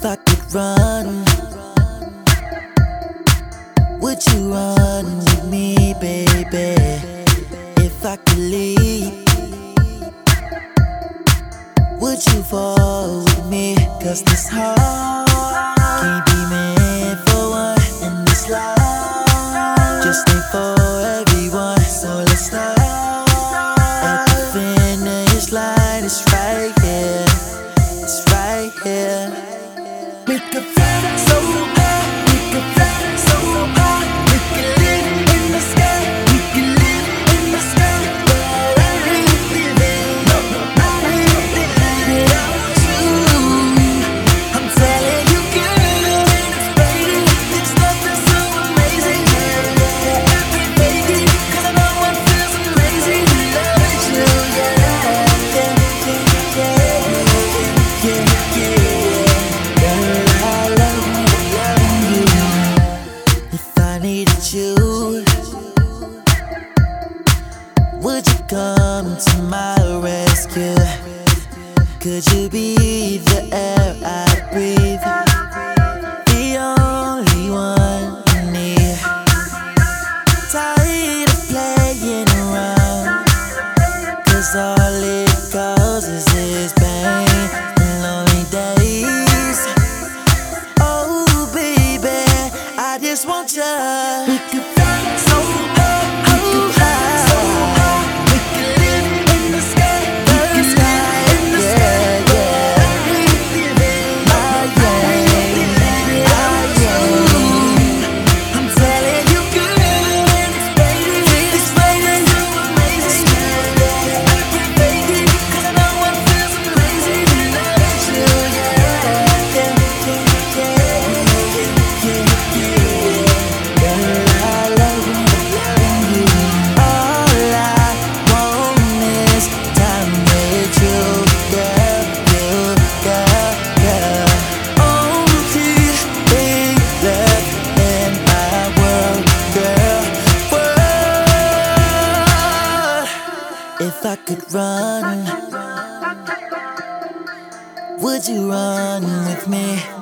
If I could run, would you run with me, baby? If I could leave, would you fall with me? 'Cause this heart can't be meant for one in this life. Just ain't for everyone. So let's start at the finish line. It's right here, it's right here. We could fly so high, we could fly so high. We could live in the sky, we could live in the sky. But I really live, no, I really live without you. I'm telling you, girl, baby, there's nothing so amazing. Yeah, every baby, 'cause I know it feels amazing to love you. Yeah, yeah, yeah, yeah, yeah, yeah. Girl, I love you. If I needed you, would you come to my rescue? Could you be the air I breathe? The only one I need. Tired of playing around, 'cause all it causes is pain and lonely days. Oh baby, I just want you. We could fly so high, we could fly so high. We could live in the sky, the sky, in the sky. I'm telling you, girl, it's raining so amazing. Every baby, 'cause I know it feels amazing to love you. Yeah, yeah, yeah, yeah, yeah. Girl, I love you. All I want is time with you, girl, girl. Only thing left in my world, girl, world. If I could run, would you run with me?